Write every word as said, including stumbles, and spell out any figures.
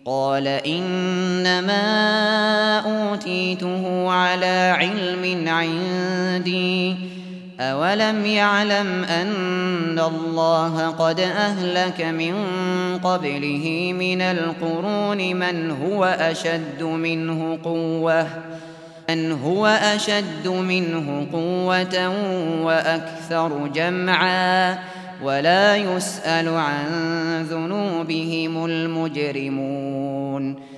قال إنما أوتيته على علم عندي أولم يعلم أن الله قد أهلك من قبله من القرون من هو أشد منه قوة من هو أشد منه قوة وأكثر جمعا ولا يسأل عن ذنوبهم المجرمون